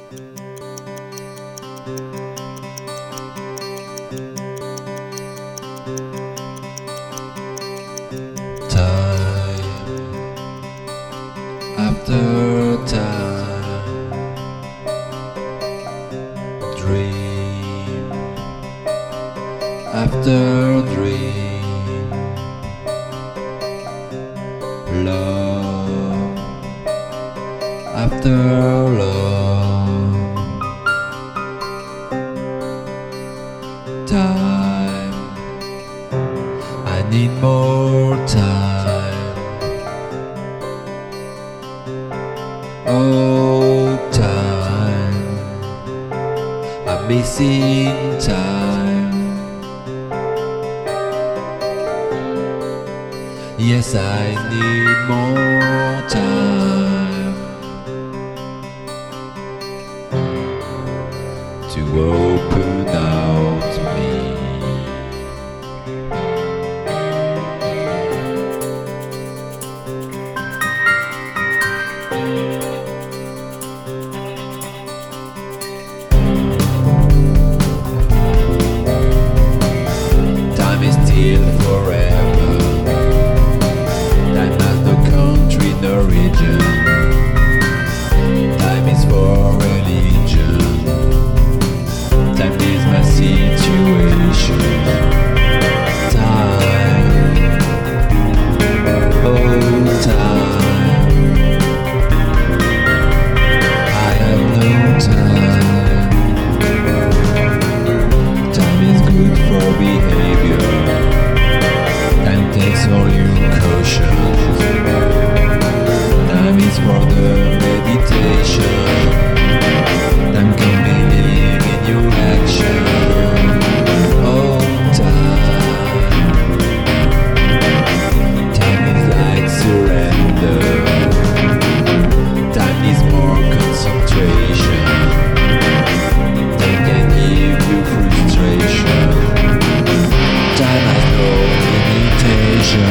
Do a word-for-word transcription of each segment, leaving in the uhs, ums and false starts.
Time after time, dream after dream, love after love. Time, I need more time. Oh, time, I'm missing time. Yes, I need more time to open out me. Time is still forever. Time has no country, no region. Time is for religion. Time is my situation. Time, oh time, I have no time. Time is good for behavior. Time takes all your caution. Time is for the meditation. Time can believe in your action. Oh time, time is like surrender. Time is more concentration. Time can give you frustration. Time has no limitation.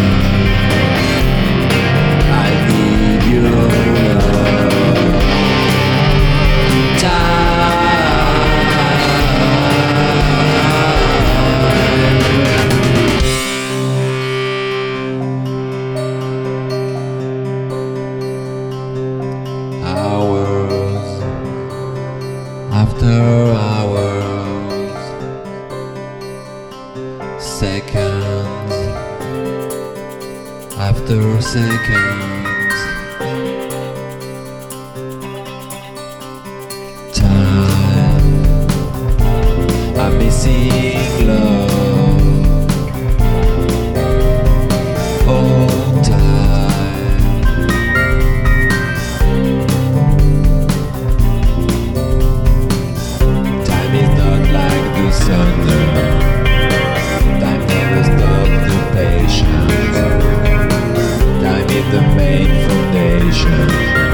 I need your love. Time, hours after hours, seconds after seconds. Time, I'm missing love. Oh time, time is not like the thunder. Time never stops the patience. Time is the main foundation.